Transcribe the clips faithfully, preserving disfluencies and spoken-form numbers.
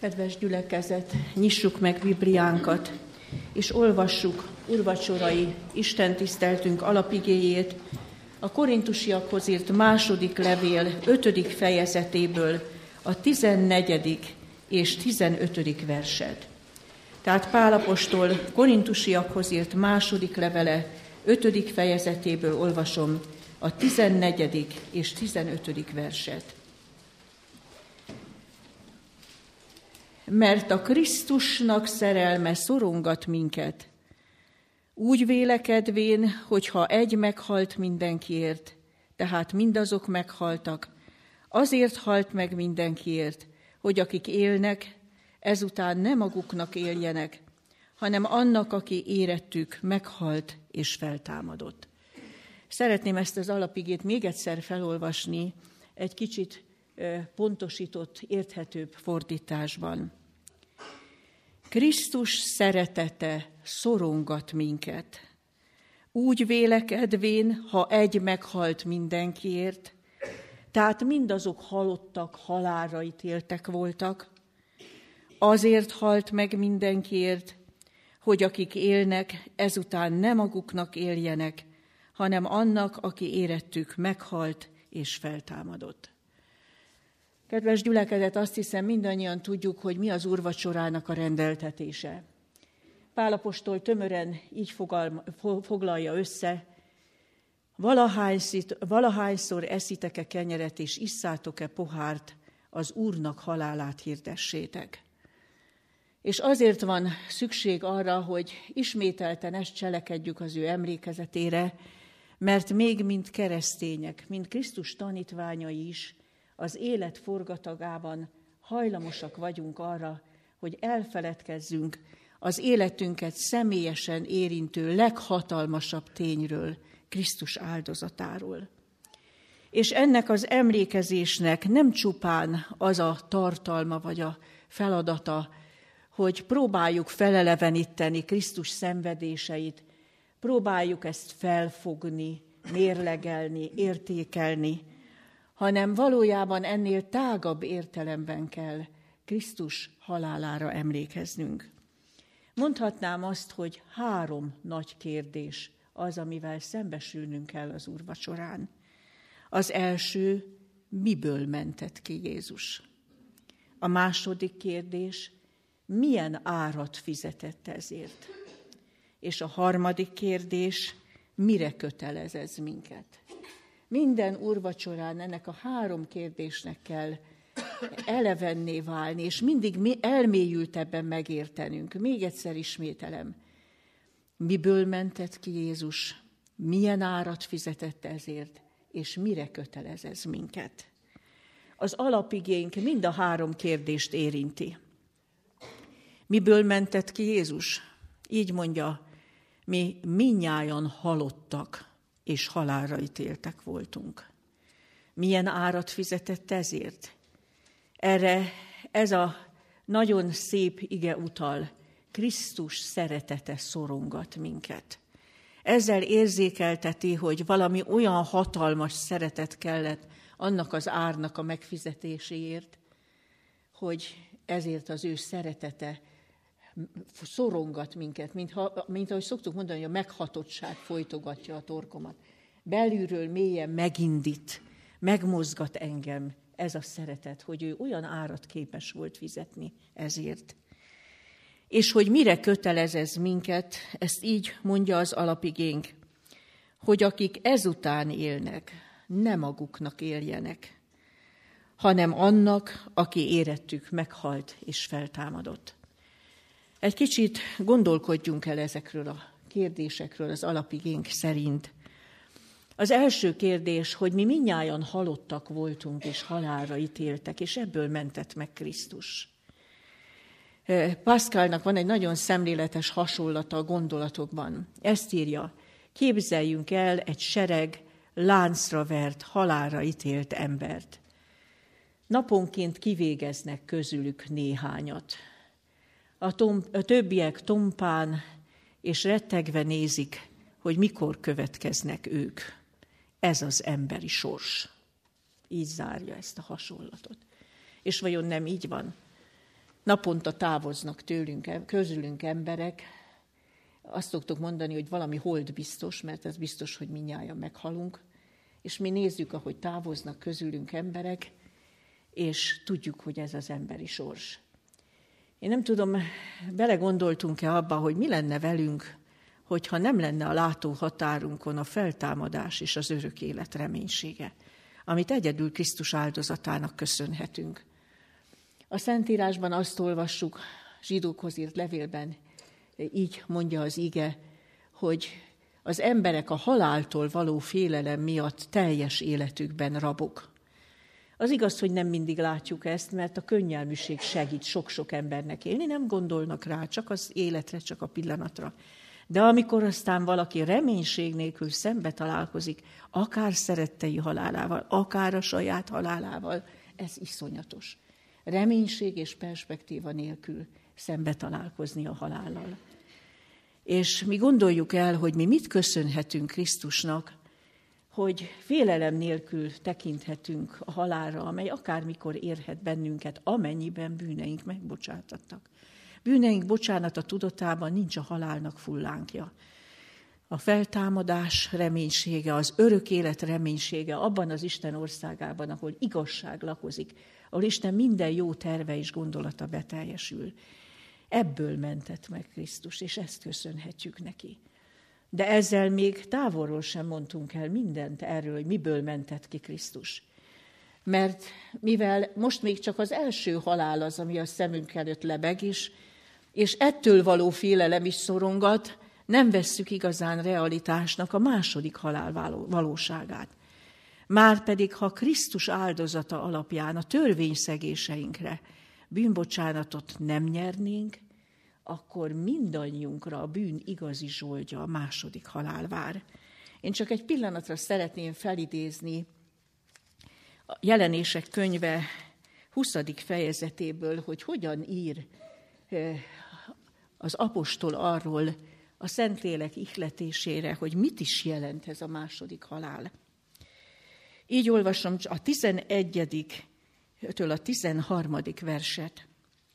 Kedves gyülekezet, nyissuk meg Bibliánkat, és olvassuk úrvacsorai istentiszteltünk alapigéjét, a Korintusiakhoz írt második levél ötödik fejezetéből a tizennegyedik és tizenötödik verset. Tehát Pál apostol Korintusiakhoz írt második levele ötödik fejezetéből olvasom a tizennegyedik és tizenötödik verset. Mert a Krisztusnak szerelme szorongat minket, úgy vélekedvén, hogyha egy meghalt mindenkiért, tehát mindazok meghaltak, azért halt meg mindenkiért, hogy akik élnek, ezután nem maguknak éljenek, hanem annak, aki érettük meghalt és feltámadott. Szeretném ezt az alapigét még egyszer felolvasni, egy kicsit pontosított, érthetőbb fordításban. Krisztus szeretete szorongat minket, úgy vélekedvén, ha egy meghalt mindenkiért, tehát mindazok halottak, halálra ítéltek voltak, azért halt meg mindenkiért, hogy akik élnek, ezután nem maguknak éljenek, hanem annak, aki érettük meghalt és feltámadott. Kedves gyülekezet, azt hiszem mindannyian tudjuk, hogy mi az úrvacsorának a rendeltetése. Pál apostol tömören így fogal, foglalja össze, valahányszor eszitek-e kenyeret és isszátok-e pohárt, az Úrnak halálát hirdessétek. És azért van szükség arra, hogy ismételten ezt cselekedjük az ő emlékezetére, mert még mint keresztények, mint Krisztus tanítványai is, az élet forgatagában hajlamosak vagyunk arra, hogy elfeledkezzünk az életünket személyesen érintő leghatalmasabb tényről, Krisztus áldozatáról. És ennek az emlékezésnek nem csupán az a tartalma vagy a feladata, hogy próbáljuk feleleveníteni Krisztus szenvedéseit, próbáljuk ezt felfogni, mérlegelni, értékelni, hanem valójában ennél tágabb értelemben kell Krisztus halálára emlékeznünk. Mondhatnám azt, hogy három nagy kérdés az, amivel szembesülnünk kell az úrvacsorán. Az első, miből mentett ki Jézus? A második kérdés, milyen árat fizetett ezért? És a harmadik kérdés, mire kötelez ez minket? Minden úrvacsorán ennek a három kérdésnek kell elevenné válni, és mindig elmélyültebben megértenünk. Még egyszer ismételem. Miből mentett ki Jézus? Milyen árat fizetett ezért? És mire kötelez ez minket? Az alapigénk mind a három kérdést érinti. Miből mentett ki Jézus? Így mondja, mi mindnyájan halottak, és halálra ítéltek voltunk. Milyen árat fizetett ezért? Erre ez a nagyon szép ige utal, Krisztus szeretete szorongat minket. Ezzel érzékelteti, hogy valami olyan hatalmas szeretet kellett annak az árnak a megfizetéséért, hogy ezért az ő szeretete szorongat minket, mint, ha, mint ahogy szoktuk mondani, hogy a meghatottság folytogatja a torkomat. Belülről mélyen megindít, megmozgat engem ez a szeretet, hogy ő olyan árat képes volt fizetni ezért. És hogy mire kötelez ez minket, ezt így mondja az alapigénk, hogy akik ezután élnek, ne maguknak éljenek, hanem annak, aki érettük meghalt és feltámadott. Egy kicsit gondolkodjunk el ezekről a kérdésekről az alapigénk szerint. Az első kérdés, hogy mi mindnyájan halottak voltunk és halálra ítéltek, és ebből mentett meg Krisztus. Pascalnak van egy nagyon szemléletes hasonlata a gondolatokban. Ezt írja, képzeljünk el egy sereg láncra vert, halálra ítélt embert. Naponként kivégeznek közülük néhányat. A, tom, a többiek tompán és rettegve nézik, hogy mikor következnek ők. Ez az emberi sors. Így zárja ezt a hasonlatot. És vajon nem így van? Naponta távoznak tőlünk, közülünk emberek. Azt szoktuk mondani, hogy valami hold biztos, mert ez biztos, hogy mindnyájan meghalunk. És mi nézzük, ahogy távoznak közülünk emberek, és tudjuk, hogy ez az emberi sors. Én nem tudom, belegondoltunk-e abba, hogy mi lenne velünk, hogyha nem lenne a látóhatárunkon a feltámadás és az örök élet reménysége, amit egyedül Krisztus áldozatának köszönhetünk. A Szentírásban azt olvassuk, zsidókhoz írt levélben, így mondja az ige, hogy az emberek a haláltól való félelem miatt teljes életükben rabok. Az igaz, hogy nem mindig látjuk ezt, mert a könnyelműség segít sok-sok embernek élni, nem gondolnak rá, csak az életre, csak a pillanatra. De amikor aztán valaki reménység nélkül szembe találkozik, akár szerettei halálával, akár a saját halálával, ez iszonyatos. Reménység és perspektíva nélkül szembe találkozni a halállal. És mi gondoljuk el, hogy mi mit köszönhetünk Krisztusnak, hogy félelem nélkül tekinthetünk a halálra, amely akármikor érhet bennünket, amennyiben bűneink megbocsátattak. Bűneink bocsánata tudatában nincs a halálnak fullánkja. A feltámadás reménysége, az örök élet reménysége abban az Isten országában, ahol igazság lakozik, ahol Isten minden jó terve és gondolata beteljesül. Ebből mentett meg Krisztus, és ezt köszönhetjük neki. De ezzel még távolról sem mondtunk el mindent erről, hogy miből mentett ki Krisztus. Mert mivel most még csak az első halál az, ami a szemünk előtt lebeg is, és ettől való félelem is szorongat, nem vesszük igazán realitásnak a második halál valóságát. Márpedig, ha Krisztus áldozata alapján a törvényszegéseinkre bűnbocsánatot nem nyernénk, akkor mindannyiunkra a bűn igazi zsoldja, a második halál vár. Én csak egy pillanatra szeretném felidézni a Jelenések könyve huszadik fejezetéből, hogy hogyan ír az apostol arról a Szentlélek ihletésére, hogy mit is jelent ez a második halál. Így olvasom a tizenegyediktől a tizenharmadik verset.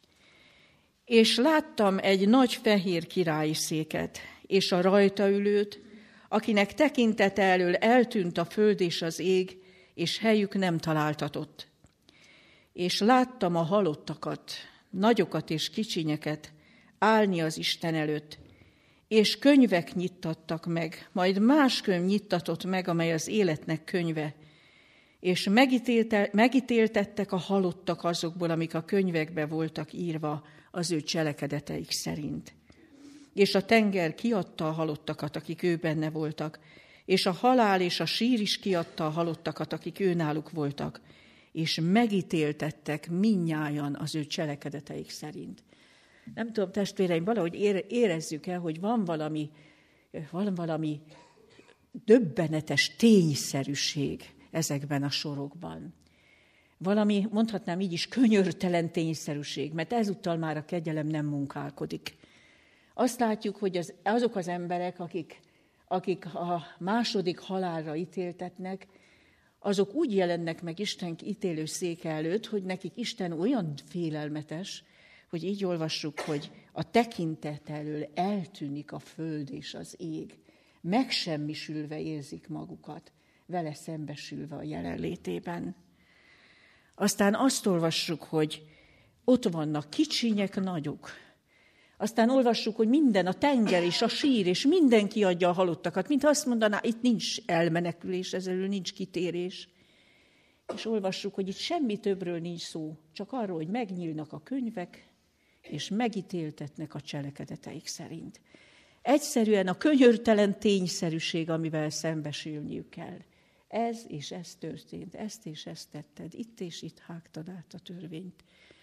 És láttam egy nagy fehér királyi széket, és a rajta ülőt, akinek tekintete elől eltűnt a föld és az ég, és helyük nem találtatott. És láttam a halottakat, nagyokat és kicsinyeket állni az Isten előtt, és könyvek nyittattak meg, majd más könyv nyittatott meg, amely az életnek könyve, és megítélte, megítéltettek a halottak azokból, amik a könyvekbe voltak írva az ő cselekedeteik szerint. És a tenger kiadta a halottakat, akik ő benne voltak, és a halál és a sír is kiadta a halottakat, akik őnáluk voltak, és megítéltettek mindnyájan az ő cselekedeteik szerint. Nem tudom, testvéreim, valahogy érezzük el, hogy van valami, van valami döbbenetes tényszerűség ezekben a sorokban. Valami, mondhatnám így is, könyörtelen tényszerűség, mert ezúttal már a kegyelem nem munkálkodik. Azt látjuk, hogy az, azok az emberek, akik, akik a második halálra ítéltetnek, azok úgy jelennek meg Isten ítélő széke előtt, hogy nekik Isten olyan félelmetes, hogy így olvassuk, hogy a tekintet elől eltűnik a föld és az ég. Megsemmisülve érzik magukat, vele szembesülve a jelenlétében. Aztán azt olvassuk, hogy ott vannak kicsinyek, nagyok. Aztán olvassuk, hogy minden, a tenger és a sír, és mindenki adja a halottakat, mint azt mondaná, itt nincs elmenekülés, ezelől nincs kitérés. És olvassuk, hogy itt semmi többről nincs szó, csak arról, hogy megnyílnak a könyvek, és megítéltetnek a cselekedeteik szerint. Egyszerűen a könyörtelen tényszerűség, amivel szembesülniük kell. Ez és ez történt, ezt és ezt tetted, itt és itt hágtad át a törvényt.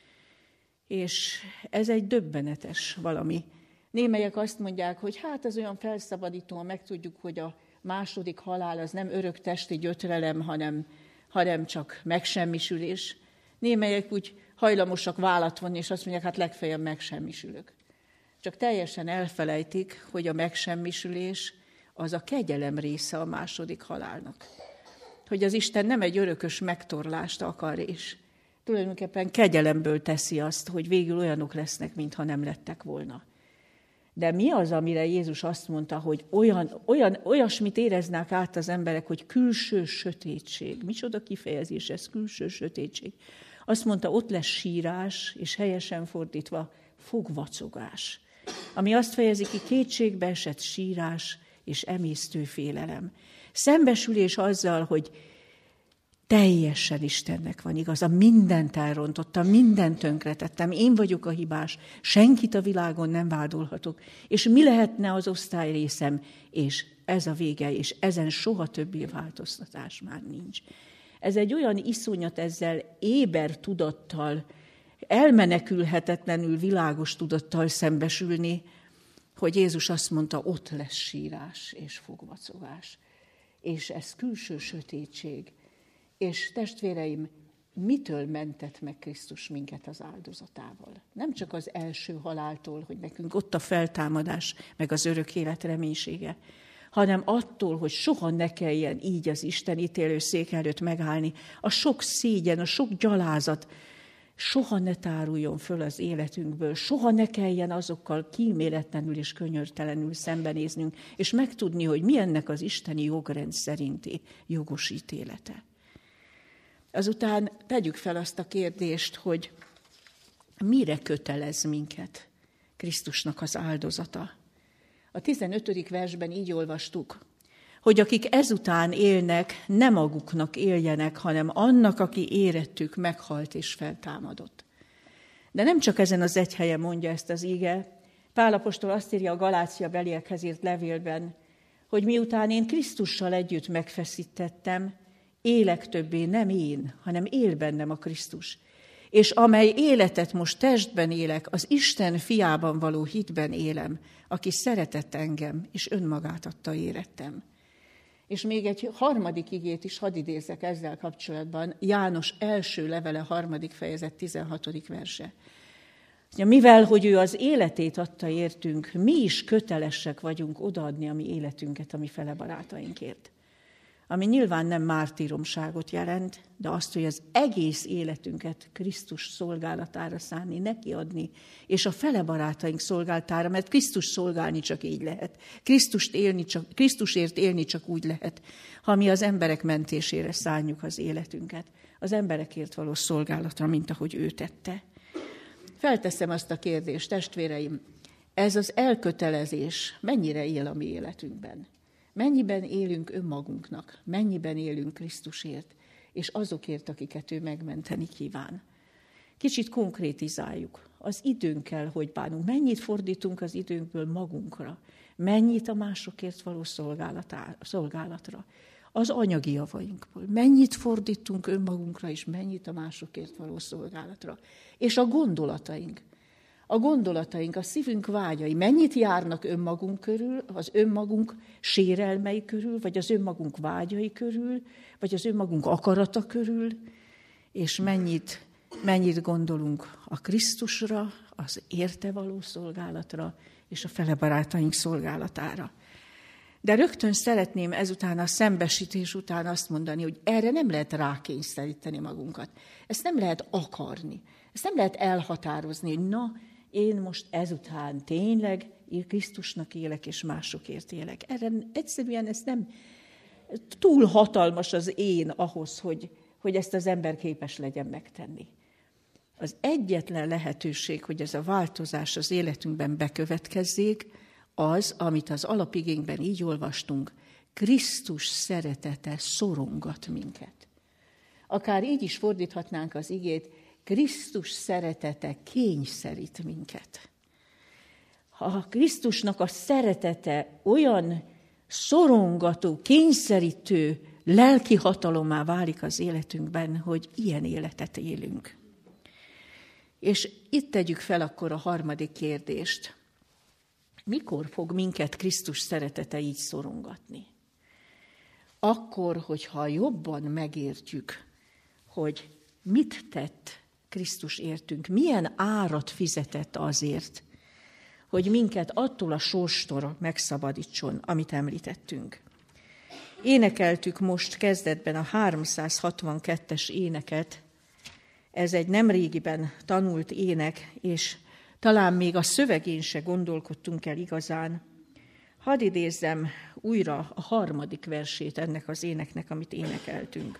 És ez egy döbbenetes valami. Némelyek azt mondják, hogy hát ez olyan felszabadítóan megtudjuk, hogy a második halál az nem örök testi gyötrelem, hanem, hanem csak megsemmisülés. Némelyek úgy hajlamosak vállat vonni, és azt mondják, hát legfeljebb megsemmisülök. Csak teljesen elfelejtik, hogy a megsemmisülés az a kegyelem része a második halálnak. Hogy az Isten nem egy örökös megtorlást akar, és Tulajdonképpen kegyelemből teszi azt, hogy végül olyanok lesznek, mintha nem lettek volna. De mi az, amire Jézus azt mondta, hogy olyan, olyan, olyasmit éreznek át az emberek, hogy külső sötétség. Micsoda kifejezés ez, külső sötétség. Azt mondta, ott lesz sírás, és helyesen fordítva fogvacogás. Ami azt fejezi ki, kétségbe esett sírás és emésztő félelem. Szembesülés azzal, hogy teljesen Istennek van igaza, mindent elrontottam, mindent tönkretettem, én vagyok a hibás, senkit a világon nem vádolhatok, és mi lehetne az osztályrészem, és ez a vége, és ezen soha többé változtatás már nincs. Ez egy olyan iszonyat ezzel éber tudattal, elmenekülhetetlenül világos tudattal szembesülni, hogy Jézus azt mondta, ott lesz sírás és fogvacogás. És ez külső sötétség. És testvéreim, mitől mentett meg Krisztus minket az áldozatával? Nem csak az első haláltól, hogy nekünk ott a feltámadás, meg az örök élet reménysége, hanem attól, hogy soha ne kelljen így az Isten ítélőszék előtt megállni. A sok szégyen, a sok gyalázat soha ne táruljon föl az életünkből, soha ne kelljen azokkal kíméletlenül és könyörtelenül szembenéznünk, és megtudni, hogy mi ennek az isteni jogrend szerinti jogos ítélete. Azután tegyük fel azt a kérdést, hogy mire kötelez minket Krisztusnak az áldozata. A tizenötödik versben így olvastuk, hogy akik ezután élnek, nem maguknak éljenek, hanem annak, aki érettük meghalt és feltámadott. De nem csak ezen az egy helyen mondja ezt az ige. Pál apostol azt írja a Galácia beliekhez írt levélben, hogy miután én Krisztussal együtt megfeszítettem, élek többé nem én, hanem él bennem a Krisztus. És amely életet most testben élek, az Isten fiában való hitben élem, aki szeretett engem, és önmagát adta érettem. És még egy harmadik igét is hadd idézzek ezzel kapcsolatban, János első levele harmadik fejezet tizenhatodik verse. Mivel, hogy ő az életét adta értünk, mi is kötelesek vagyunk odaadni a mi életünket a mi fele barátainkért. Ami nyilván nem mártíromságot jelent, de azt, hogy az egész életünket Krisztus szolgálatára szánni, neki adni, és a fele barátaink szolgálatára, mert Krisztus szolgálni csak így lehet. Krisztust élni csak, Krisztusért élni csak úgy lehet, ha mi az emberek mentésére szánjuk az életünket, az emberekért való szolgálatra, mint ahogy ő tette. Felteszem azt a kérdést, testvéreim, ez az elkötelezés mennyire él a mi életünkben? Mennyiben élünk önmagunknak, mennyiben élünk Krisztusért, és azokért, akiket ő megmenteni kíván. Kicsit konkrétizáljuk. Az időnkkel hogy bánunk, mennyit fordítunk az időnkből magunkra, mennyit a másokért való szolgálatra, az anyagi javainkból, mennyit fordítunk önmagunkra, és mennyit a másokért való szolgálatra. És a gondolataink. A gondolataink, a szívünk vágyai mennyit járnak önmagunk körül, az önmagunk sérelmei körül, vagy az önmagunk vágyai körül, vagy az önmagunk akarata körül, és mennyit, mennyit gondolunk a Krisztusra, az érte való szolgálatra, és a fele barátaink szolgálatára. De rögtön szeretném ezután a szembesítés után azt mondani, hogy erre nem lehet rákényszeríteni magunkat. Ezt nem lehet akarni. Ezt nem lehet elhatározni, hogy na, én most ezután tényleg Krisztusnak élek, és másokért élek. Erre egyszerűen ez nem túl hatalmas az én ahhoz, hogy, hogy ezt az ember képes legyen megtenni. Az egyetlen lehetőség, hogy ez a változás az életünkben bekövetkezzék, az, amit az alapigénkben így olvastunk, Krisztus szeretete szorongat minket. Akár így is fordíthatnánk az igét, Krisztus szeretete kényszerít minket. Ha Krisztusnak a szeretete olyan szorongató, kényszerítő lelki hatalommá válik az életünkben, hogy ilyen életet élünk. És itt tegyük fel akkor a harmadik kérdést. Mikor fog minket Krisztus szeretete így szorongatni? Akkor, hogyha jobban megértjük, hogy mit tett Krisztus értünk, milyen árat fizetett azért, hogy minket attól a sorstól megszabadítson, amit említettünk. Énekeltük most kezdetben a háromszázhatvankettes éneket. Ez egy nemrégiben tanult ének, és talán még a szövegén se gondolkodtunk el igazán. Hadd idézzem újra a harmadik versét ennek az éneknek, amit énekeltünk.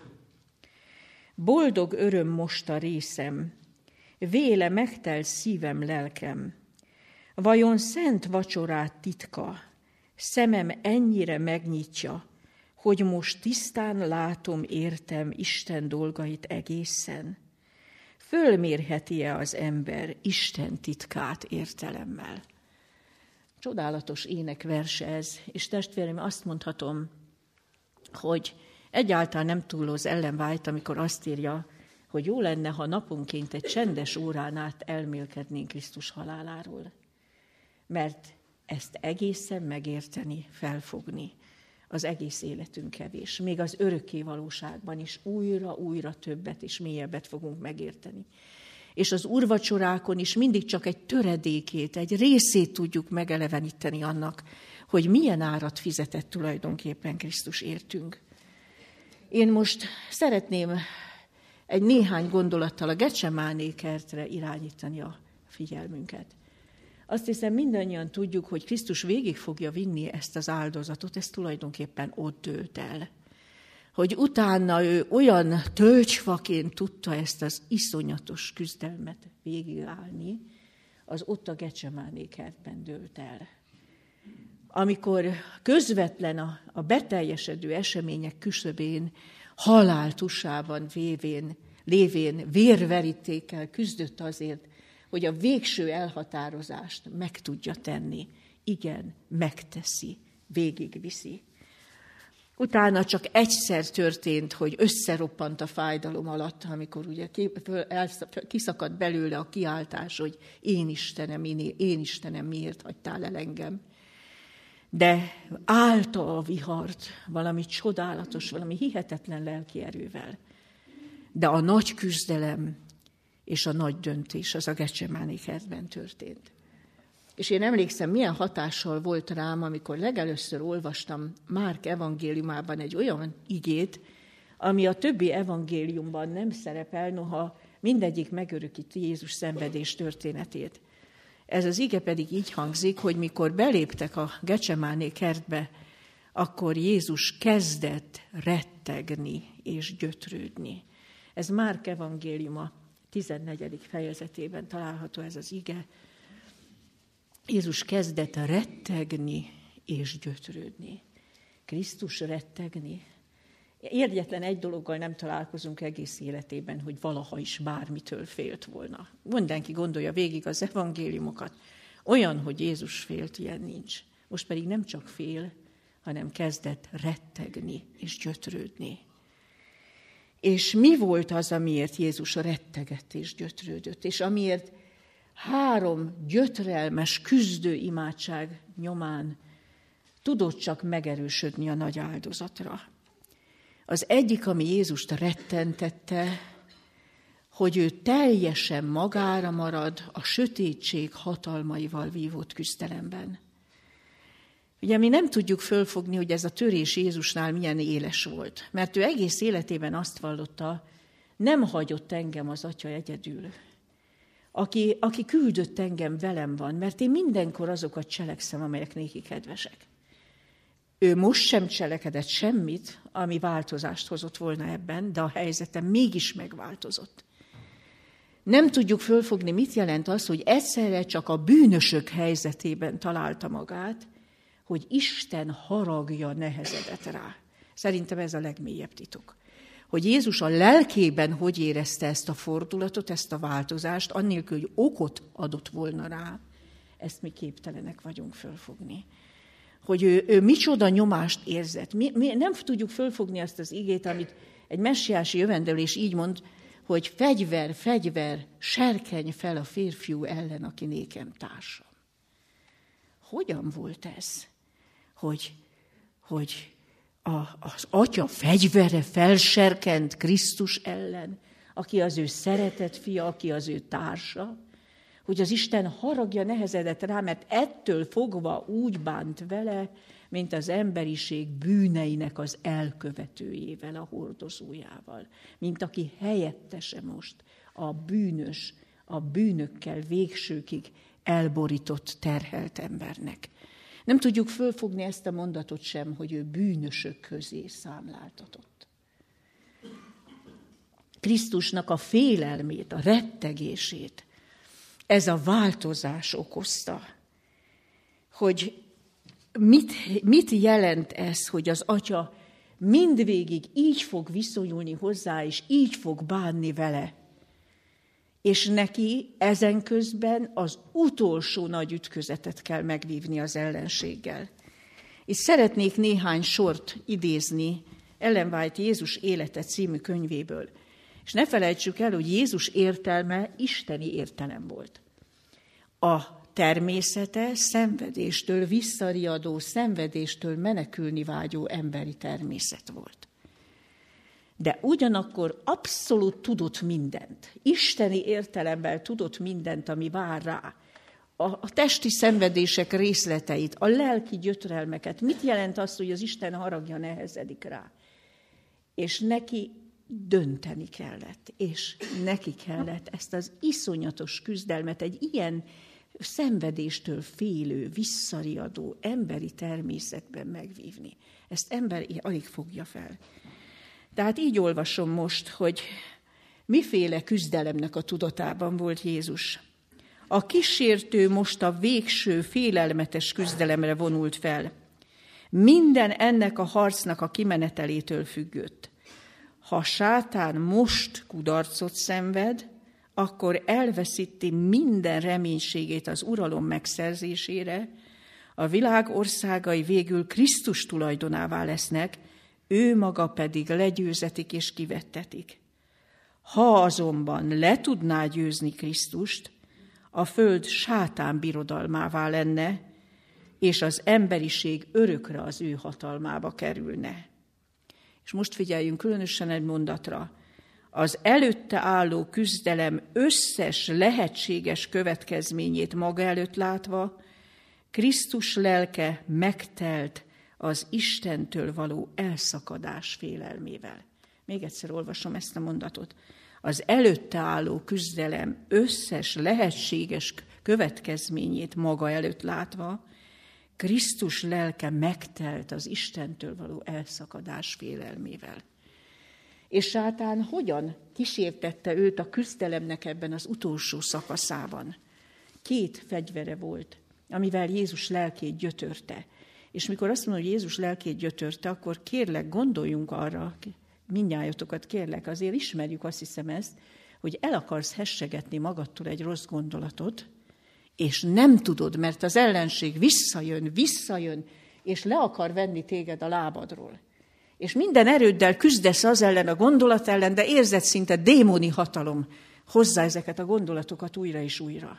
Boldog öröm most a részem, véle megtelt szívem, lelkem. Vajon szent vacsorát titka, szemem ennyire megnyitja, hogy most tisztán látom, értem Isten dolgait egészen? Fölmérheti-e az ember Isten titkát értelemmel? Csodálatos énekverse ez, és testvérem, azt mondhatom, hogy egyáltalán nem túloz Ellen White, amikor azt írja, hogy jó lenne, ha naponként egy csendes órán át elmélkednénk Krisztus haláláról. Mert ezt egészen megérteni, felfogni, az egész életünk kevés. Még az örökké valóságban is újra-újra többet és mélyebbet fogunk megérteni. És az úrvacsorákon is mindig csak egy töredékét, egy részét tudjuk megeleveníteni annak, hogy milyen árat fizetett tulajdonképpen Krisztus értünk. Én most szeretném egy néhány gondolattal a Getsemáné kertre irányítani a figyelmünket. Azt hiszem, mindannyian tudjuk, hogy Krisztus végig fogja vinni ezt az áldozatot, ez tulajdonképpen ott dőlt el. Hogy utána ő olyan tölgyfaként tudta ezt az iszonyatos küzdelmet végigállni, az ott a Getsemáné kertben dőlt el. Amikor közvetlen a, a beteljesedő események küszöbén, halál tusában vévén, lévén vérverítékkel küzdött azért, hogy a végső elhatározást meg tudja tenni. Igen, megteszi, végigviszi. Utána csak egyszer történt, hogy összeroppant a fájdalom alatt, amikor ugye kiszakadt belőle a kiáltás, hogy én Istenem, én, én Istenem, miért hagytál el engem? De állta a vihart valami csodálatos, valami hihetetlen lelki erővel. De a nagy küzdelem és a nagy döntés az a Getsemáné kertben történt. És én emlékszem, milyen hatással volt rám, amikor legelőször olvastam Márk evangéliumában egy olyan igét, ami a többi evangéliumban nem szerepel, noha mindegyik megörökíti Jézus szenvedés történetét. Ez az ige pedig így hangzik, hogy mikor beléptek a Getsemáné kertbe, akkor Jézus kezdett rettegni és gyötrődni. Ez Márk evangéliuma tizennegyedik fejezetében található ez az ige. Jézus kezdett rettegni és gyötrődni. Krisztus rettegni. Egyetlen egy dologgal nem találkozunk egész életében, hogy valaha is bármitől félt volna. Mindenki gondolja végig az evangéliumokat. Olyan, hogy Jézus félt, ilyen nincs. Most pedig nem csak fél, hanem kezdett rettegni és gyötrődni. És mi volt az, amiért Jézus rettegett és gyötrődött, és amiért három gyötrelmes, küzdő imádság nyomán tudott csak megerősödni a nagy áldozatra. Az egyik, ami Jézust rettentette, hogy ő teljesen magára marad a sötétség hatalmaival vívott küzdelemben. Ugye mi nem tudjuk fölfogni, hogy ez a törés Jézusnál milyen éles volt, mert ő egész életében azt vallotta, nem hagyott engem az Atya egyedül, aki, aki küldött engem, velem van, mert én mindenkor azokat cselekszem, amelyek néki kedvesek. Ő most sem cselekedett semmit, ami változást hozott volna ebben, de a helyzete mégis megváltozott. Nem tudjuk fölfogni, mit jelent az, hogy egyszerre csak a bűnösök helyzetében találta magát, hogy Isten haragja nehezedett rá. Szerintem ez a legmélyebb titok. Hogy Jézus a lelkében hogy érezte ezt a fordulatot, ezt a változást, annélkül, hogy okot adott volna rá, ezt mi képtelenek vagyunk fölfogni. Hogy ő, ő micsoda nyomást érzett. Mi, mi nem tudjuk fölfogni azt az igét, amit egy messiási jövendelés így mond, hogy fegyver, fegyver, serkenj fel a férfiú ellen, aki nékem társam. Hogyan volt ez? Hogy, hogy a, az Atya fegyvere felserkent Krisztus ellen, aki az ő szeretett fia, aki az ő társa, hogy az Isten haragja nehezedett rá, mert ettől fogva úgy bánt vele, mint az emberiség bűneinek az elkövetőjével, a hordozójával, mint aki helyettese most a bűnös, a bűnökkel végsőkig elborított, terhelt embernek. Nem tudjuk fölfogni ezt a mondatot sem, hogy ő bűnösök közé számláltatott. Krisztusnak a félelmét, a rettegését ez a változás okozta. Hogy mit, mit jelent ez, hogy az Atya mindvégig így fog viszonyulni hozzá, és így fog bánni vele. És neki ezen közben az utolsó nagy ütközetet kell megvívni az ellenséggel. És szeretnék néhány sort idézni Ellen White Jézus élete című könyvéből. És ne felejtsük el, hogy Jézus értelme isteni értelem volt. A természete szenvedéstől visszariadó, szenvedéstől menekülni vágyó emberi természet volt. De ugyanakkor abszolút tudott mindent. Isteni értelemben tudott mindent, ami vár rá. A, a testi szenvedések részleteit, a lelki gyötrelmeket. Mit jelent az, hogy az Isten haragja nehezedik rá? És neki dönteni kellett, és neki kellett ezt az iszonyatos küzdelmet, egy ilyen szenvedéstől félő, visszariadó emberi természetben megvívni. Ezt ember alig fogja fel. Tehát így olvasom most, hogy miféle küzdelemnek a tudatában volt Jézus. A kísértő most a végső, félelmetes küzdelemre vonult fel. Minden ennek a harcnak a kimenetelétől függött. Ha sátán most kudarcot szenved, akkor elveszíti minden reménységét az uralom megszerzésére, a világ országai végül Krisztus tulajdonává lesznek, ő maga pedig legyőzetik és kivettetik. Ha azonban le tudná győzni Krisztust, a föld sátán birodalmává lenne, és az emberiség örökre az ő hatalmába kerülne. És most figyeljünk különösen egy mondatra. Az előtte álló küzdelem összes lehetséges következményét maga előtt látva, Krisztus lelke megtelt az Istentől való elszakadás félelmével. Még egyszer olvasom ezt a mondatot. Az előtte álló küzdelem összes lehetséges következményét maga előtt látva, Krisztus lelke megtelt az Istentől való elszakadás félelmével. És sátán hogyan kísértette őt a küzdelemnek ebben az utolsó szakaszában? Két fegyvere volt, amivel Jézus lelkét gyötörte. És mikor azt mondom, hogy Jézus lelkét gyötörte, akkor kérlek, gondoljunk arra, mindnyájatokat kérlek, azért ismerjük, azt hiszem ezt, hogy el akarsz hessegetni magadtól egy rossz gondolatot, és nem tudod, mert az ellenség visszajön, visszajön, és le akar venni téged a lábadról. És minden erőddel küzdesz az ellen, a gondolat ellen, de érzed szinte démoni hatalom hozzá ezeket a gondolatokat újra és újra.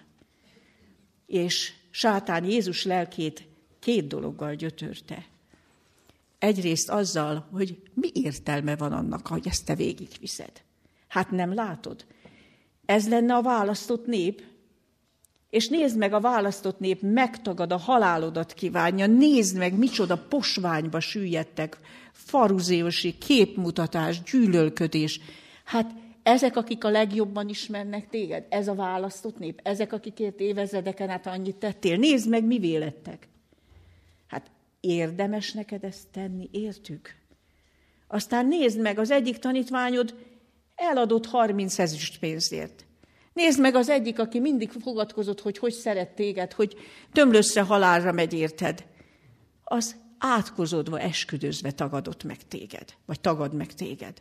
És sátán Jézus lelkét két dologgal gyötörte. Egyrészt azzal, hogy mi értelme van annak, hogy ezt te végigviszed. Hát nem látod? Ez lenne a választott nép, és nézd meg, a választott nép megtagad, a halálodat kívánja, nézd meg, micsoda posványba süllyedtek, faruzéosi képmutatás, gyűlölködés. Hát ezek, akik a legjobban ismernek téged, ez a választott nép, ezek, akikért évezredeken át annyit tettél, nézd meg, mi vélettek. Hát érdemes neked ezt tenni, értük? Aztán nézd meg, az egyik tanítványod eladott harminc ezüst pénzért. Nézd meg az egyik, aki mindig fogadkozott, hogy hogy szeret téged, hogy tömlössze halálra megy érted. Az átkozódva, esküdözve tagadott meg téged, vagy tagad meg téged.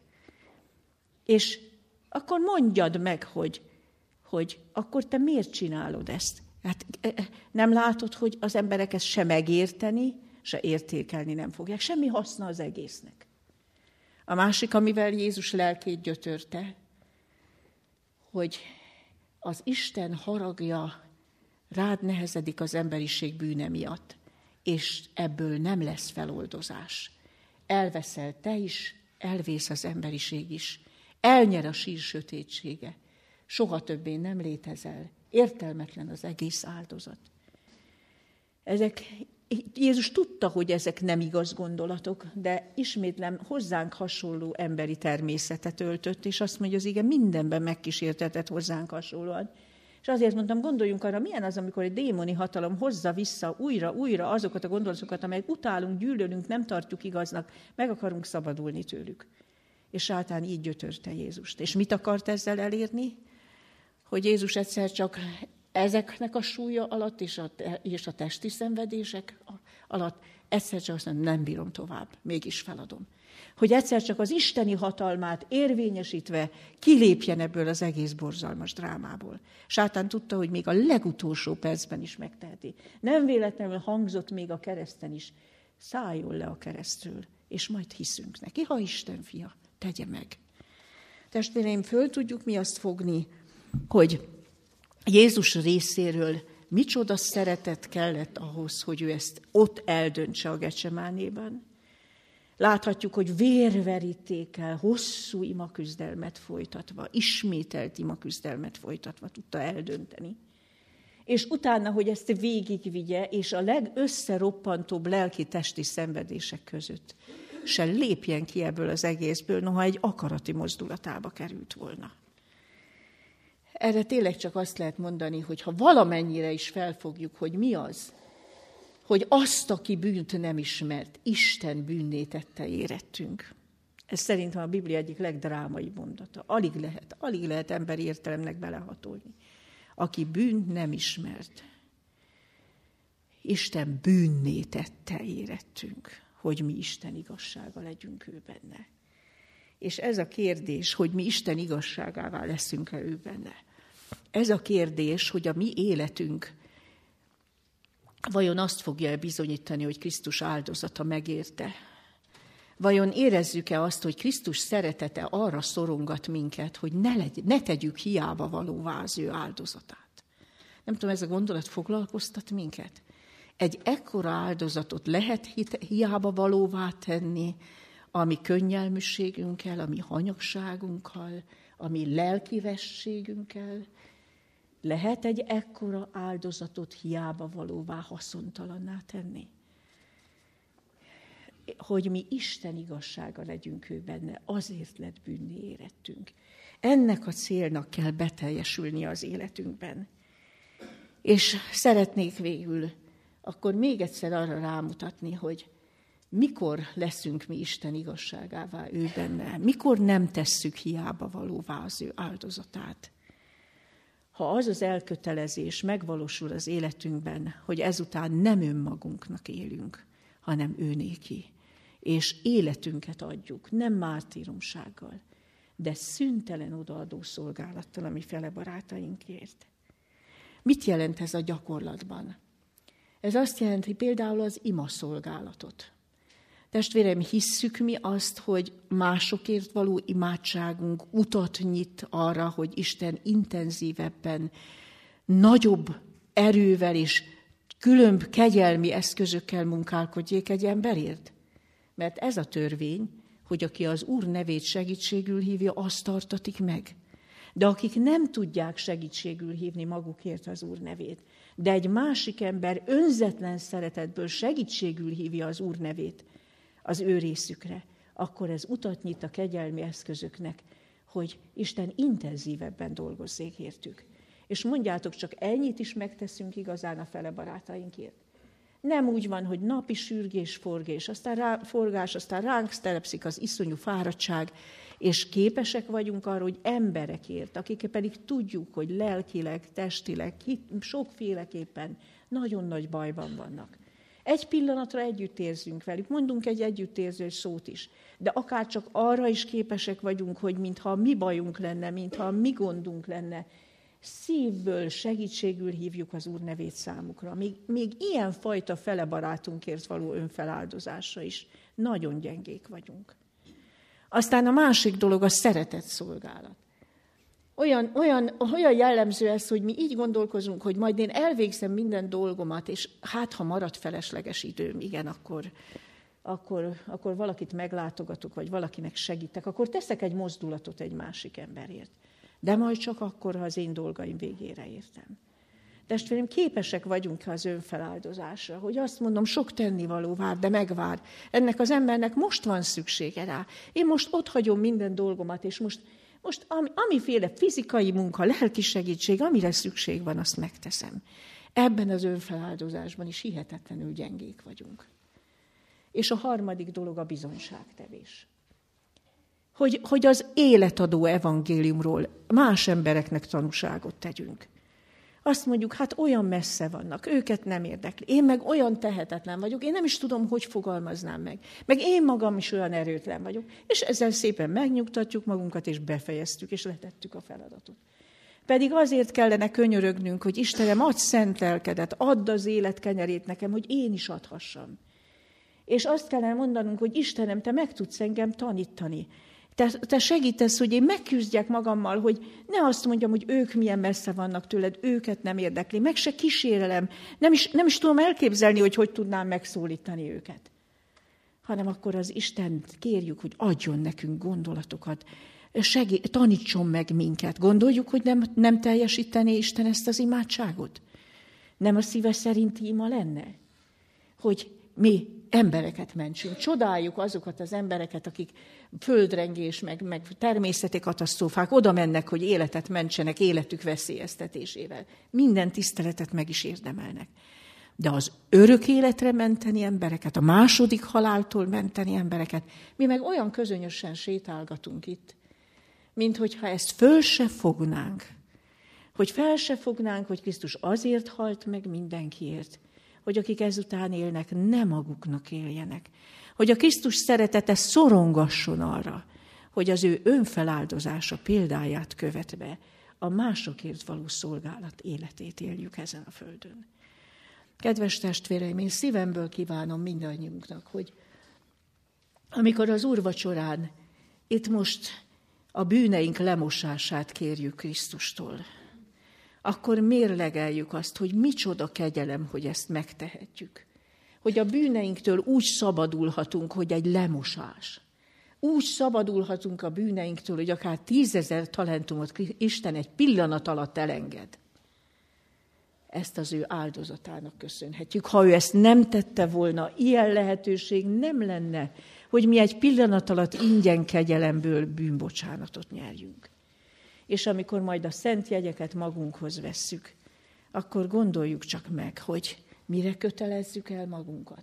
És akkor mondjad meg, hogy, hogy akkor te miért csinálod ezt? Hát nem látod, hogy az emberek ezt se megérteni, se értékelni nem fogják. Semmi haszna az egésznek. A másik, amivel Jézus lelkét gyötörte, hogy az Isten haragja rád nehezedik az emberiség bűne miatt, és ebből nem lesz feloldozás. Elveszel te is, elvész az emberiség is. Elnyer a sír sötétsége. Soha többé nem létezel. Értelmetlen az egész áldozat. Ezek Jézus tudta, hogy ezek nem igaz gondolatok, de ismétlem hozzánk hasonló emberi természetet öltött, és azt mondja, az ige mindenben megkísértetett hozzánk hasonlóan. És azért mondtam, gondoljunk arra, milyen az, amikor egy démoni hatalom hozza vissza újra, újra azokat a gondolatokat, amelyek utálunk, gyűlölünk, nem tartjuk igaznak, meg akarunk szabadulni tőlük. És sátán így gyötörte Jézust. És mit akart ezzel elérni? Hogy Jézus egyszer csak ezeknek a súlya alatt és a, és a testi szenvedések alatt egyszer csak azt mondja, nem bírom tovább, mégis feladom. Hogy egyszer csak az isteni hatalmát érvényesítve kilépjen ebből az egész borzalmas drámából. Sátán tudta, hogy még a legutolsó percben is megteheti. Nem véletlenül hangzott még a kereszten is. Szálljon le a keresztről, és majd hiszünk neki, ha Isten fia, tegye meg. Testvéreim, föl tudjuk mi azt fogni, hogy Jézus részéről micsoda szeretet kellett ahhoz, hogy ő ezt ott eldöntse a Getsemánében. Láthatjuk, hogy vérverítékkel, hosszú imaküzdelmet folytatva, ismételt imaküzdelmet folytatva tudta eldönteni. És utána, hogy ezt végigvigye, és a legösszeroppantóbb lelki-testi szenvedések között se lépjen ki ebből az egészből, noha egy akarati mozdulatába került volna. Erre tényleg csak azt lehet mondani, hogy ha valamennyire is felfogjuk, hogy mi az, hogy azt, aki bűnt nem ismert, Isten bűnné tette érettünk. Ez szerintem a Biblia egyik legdrámai mondata. Alig lehet, alig lehet emberi értelemnek belehatolni. Aki bűnt nem ismert, Isten bűnné tette érettünk, hogy mi Isten igazsága legyünk ő benne. És ez a kérdés, hogy mi Isten igazságává leszünk-e ő benne. Ez a kérdés, hogy a mi életünk vajon azt fogja bizonyítani, hogy Krisztus áldozata megérte? Vajon érezzük-e azt, hogy Krisztus szeretete arra szorongat minket, hogy ne, legy, ne tegyük hiába valóvá az ő áldozatát? Nem tudom, ez a gondolat foglalkoztat minket? Egy ekkora áldozatot lehet hiába valóvá tenni, a mi könnyelműségünkkel, a mi hanyagságunkkal, a mi lelkivességünkkel. Lehet egy ekkora áldozatot hiába valóvá haszontalanná tenni? Hogy mi Isten igazsága legyünk ő benne, azért lett bűnné érettünk. Ennek a célnak kell beteljesülni az életünkben. És szeretnék végül akkor még egyszer arra rámutatni, hogy mikor leszünk mi Isten igazságává ő benne, mikor nem tesszük hiába valóvá az ő áldozatát. Ha az az elkötelezés megvalósul az életünkben, hogy ezután nem önmagunknak élünk, hanem ő néki, és életünket adjuk, nem mártíromsággal, de szüntelen odaadó szolgálattal a mi fele barátainkért. Mit jelent ez a gyakorlatban? Ez azt jelenti például az ima szolgálatot. Testvérem, hisszük mi azt, hogy másokért való imádságunk utat nyit arra, hogy Isten intenzívebben, nagyobb erővel és különb kegyelmi eszközökkel munkálkodjék egy emberért? Mert ez a törvény, hogy aki az Úr nevét segítségül hívja, azt tartatik meg. De akik nem tudják segítségül hívni magukért az Úr nevét, de egy másik ember önzetlen szeretetből segítségül hívja az Úr nevét az ő részükre, akkor ez utat nyit a kegyelmi eszközöknek, hogy Isten intenzívebben dolgozzék értük. És mondjátok, csak ennyit is megteszünk igazán a fele barátainkért. Nem úgy van, hogy napi sürgés, forgés, aztán rá, forgás, aztán ránk telepszik az iszonyú fáradtság, és képesek vagyunk arra, hogy emberekért, akik pedig tudjuk, hogy lelkileg, testileg, sokféleképpen nagyon nagy bajban vannak. Egy pillanatra együtt érzünk velük, mondunk egy együttérző szót is, de akár csak arra is képesek vagyunk, hogy mintha mi bajunk lenne, mintha mi gondunk lenne, szívből segítségül hívjuk az Úr nevét számukra. Még, még ilyen fajta fele barátunkért való önfeláldozásra is nagyon gyengék vagyunk. Aztán a másik dolog a szeretet szolgálat. Olyan, olyan, olyan jellemző ez, hogy mi így gondolkozunk, hogy majd én elvégzem minden dolgomat, és hát, ha marad felesleges időm, igen, akkor, akkor, akkor valakit meglátogatok, vagy valakinek segítek, akkor teszek egy mozdulatot egy másik emberért. De majd csak akkor, ha az én dolgaim végére értem. Testvérem, képesek vagyunk az önfeláldozásra, hogy azt mondom, sok tennivaló vár, de megvár. Ennek az embernek most van szüksége rá. Én most otthagyom minden dolgomat, és most, most ami, amiféle fizikai munka, lelki segítség, amire szükség van, azt megteszem. Ebben az önfeláldozásban is hihetetlenül gyengék vagyunk. És a harmadik dolog a bizonyságtevés. Hogy, hogy az életadó evangéliumról más embereknek tanúságot tegyünk. Azt mondjuk, hát olyan messze vannak, őket nem érdekli. Én meg olyan tehetetlen vagyok, én nem is tudom, hogy fogalmaznám meg. Meg én magam is olyan erőtlen vagyok. És ezzel szépen megnyugtatjuk magunkat, és befejeztük, és letettük a feladatot. Pedig azért kellene könyörögnünk, hogy Istenem, adj szent lelkedet, add az élet kenyerét nekem, hogy én is adhassam. És azt kellene mondanunk, hogy Istenem, te meg tudsz engem tanítani. Te, te segítesz, hogy én megküzdjek magammal, hogy ne azt mondjam, hogy ők milyen messze vannak tőled, őket nem érdekli, meg se kísérelem, nem is, nem is tudom elképzelni, hogy hogy tudnám megszólítani őket. Hanem akkor az Istent kérjük, hogy adjon nekünk gondolatokat, segít, tanítson meg minket. Gondoljuk, hogy nem, nem teljesítené Isten ezt az imádságot? Nem a szíve szerinti ima lenne? Hogy mi embereket mentsünk. Csodáljuk azokat az embereket, akik földrengés, meg, meg természeti katasztrófák, oda mennek, hogy életet mentsenek életük veszélyeztetésével. Minden tiszteletet meg is érdemelnek. De az örök életre menteni embereket, a második haláltól menteni embereket, mi meg olyan közönösen sétálgatunk itt, mint hogyha ezt föl se fognánk. Hogy fel se fognánk, hogy Krisztus azért halt meg mindenkiért, hogy akik ezután élnek, ne maguknak éljenek. Hogy a Krisztus szeretete szorongasson arra, hogy az ő önfeláldozása példáját követve a másokért való szolgálat életét éljük ezen a földön. Kedves testvéreim, én szívemből kívánom mindannyiunknak, hogy amikor az úrvacsorán itt most a bűneink lemosását kérjük Krisztustól, akkor mérlegeljük azt, hogy micsoda kegyelem, hogy ezt megtehetjük. Hogy a bűneinktől úgy szabadulhatunk, hogy egy lemosás. Úgy szabadulhatunk a bűneinktől, hogy akár tízezer talentumot Isten egy pillanat alatt elenged. Ezt az ő áldozatának köszönhetjük. Ha ő ezt nem tette volna, ilyen lehetőség nem lenne, hogy mi egy pillanat alatt ingyen kegyelemből bűnbocsánatot nyerjünk. És amikor majd a szent jegyeket magunkhoz vesszük, akkor gondoljuk csak meg, hogy mire kötelezzük el magunkat.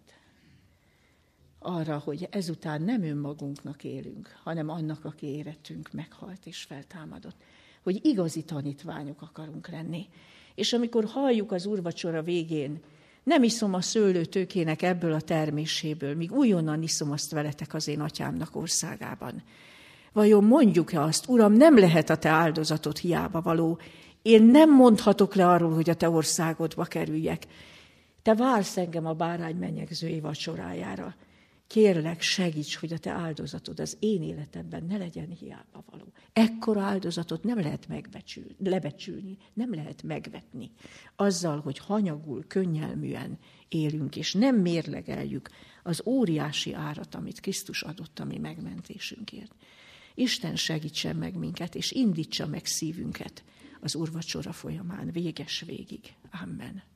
Arra, hogy ezután nem önmagunknak élünk, hanem annak, aki érettünk meghalt és feltámadott. Hogy igazi tanítványok akarunk lenni. És amikor halljuk az úrvacsora végén, nem iszom a szőlőtőkének ebből a terméséből, míg újonnan iszom azt veletek az én atyámnak országában. Vajon mondjuk-e azt, Uram, nem lehet a te áldozatod hiába való, én nem mondhatok le arról, hogy a te országodba kerüljek. Te vársz engem a bárány menyegzői vacsorájára. Kérlek, segíts, hogy a te áldozatod az én életemben ne legyen hiába való. Ekkora áldozatot nem lehet megbecsülni, lebecsülni, nem lehet megvetni. Azzal, hogy hanyagul, könnyelműen élünk, és nem mérlegeljük az óriási árat, amit Krisztus adott a mi megmentésünkért. Isten segítsen meg minket, és indítsa meg szívünket az úrvacsora folyamán, véges végig. Amen.